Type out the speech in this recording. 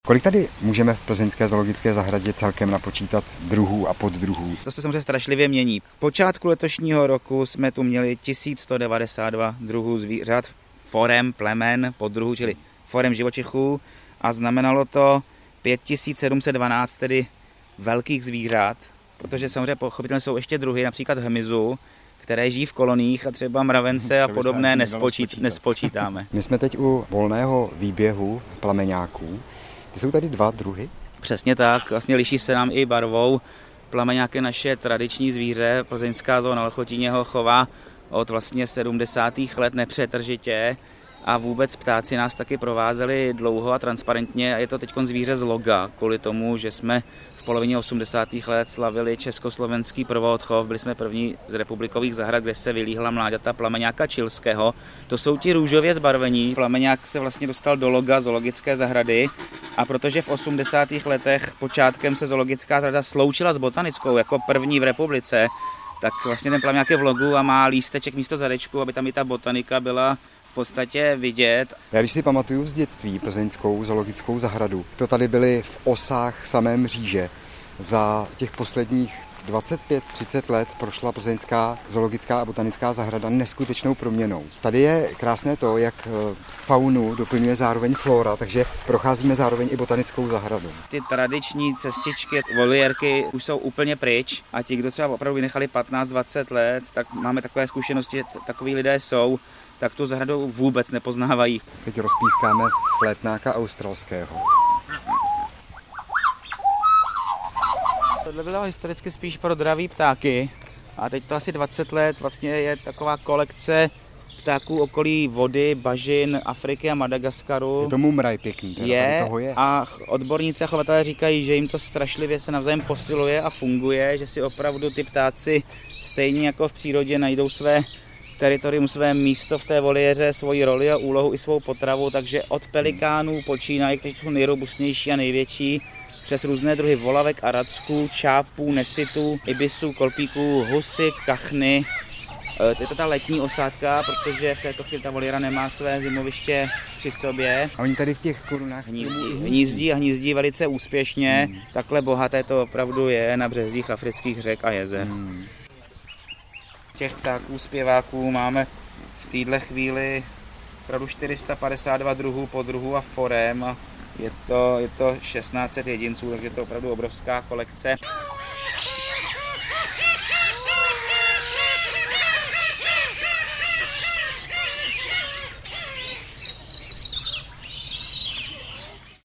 Kolik tady můžeme v plzeňské zoologické zahradě celkem napočítat druhů a poddruhů? To se samozřejmě strašlivě mění. K počátku letošního roku jsme tu měli 1192 druhů zvířat, forem, plemen, poddruhů, čili forem živočichů, a znamenalo to 5712 tedy velkých zvířat, protože samozřejmě pochopitelně jsou ještě druhy, například hmyzu, které žijí v koloních a třeba mravence a podobné nespočítáme. My jsme teď u volného výběhu plameňáků. Ty jsou tady dva druhy? Přesně tak, vlastně liší se nám i barvou. Plameňák je naše tradiční zvíře, plzeňská zoo na Lechotíně ho chová od vlastně 70. let nepřetržitě a vůbec ptáci nás taky provázeli dlouho a transparentně a je to teď zvíře z loga, kvůli tomu, že jsme v polovině 80. let slavili československý prvoodchov, byli jsme první z republikových zahrad, kde se vylíhla mláďata plameňáka čilského. To jsou ti růžově zbarvení. Plameňák se vlastně dostal do loga zoologické zahrady a protože v 80. letech počátkem se zoologická zahrada sloučila s botanickou jako první v republice, tak vlastně ten plameňák je v logu a má lísteček místo zadečku, aby tam i ta botanika byla v podstatě vidět. Já když si pamatuju z dětství plzeňskou zoologickou zahradu, to tady byly v osách samé mříže. Za těch posledních 25-30 let prošla plzeňská zoologická a botanická zahrada neskutečnou proměnou. Tady je krásné to, jak faunu doplňuje zároveň flora, takže procházíme zároveň i botanickou zahradu. Ty tradiční cestičky, voliérky už jsou úplně pryč a ti, kdo třeba opravdu vynechali 15-20 let, tak máme takové zkušenosti, že takoví lidé jsou, tak tu zahradu vůbec nepoznávají. Teď rozpískáme flétnáka australského. Tohle bylo historicky spíš pro draví ptáky a teď to asi 20 let vlastně je taková kolekce ptáků okolí vody, bažin, Afriky a Madagaskaru. Je to mumraj pěkný, toho je. A odborníci a chovatelé říkají, že jim to strašlivě se navzájem posiluje a funguje, že si opravdu ty ptáci stejně jako v přírodě najdou své teritorium, své místo v té voliéře, svoji roli a úlohu i svou potravu, takže od pelikánů počínají, kteří jsou nejrobustnější a největší, přes různé druhy volavek a racků, čápů, nesitů, ibisů, kolpíků, husy, kachny. Je to ta letní osádka, protože v této chvíli ta voliéra nemá své zimoviště při sobě. A oni tady v těch korunách hnízdí velice úspěšně. Takhle bohaté to opravdu je na březích afrických řek a jezer. Těch ptáků, zpěváků máme v této chvíli opravdu 452 druhů, poddruhů a forem. A je to 1600 jedinců, takže je to opravdu obrovská kolekce.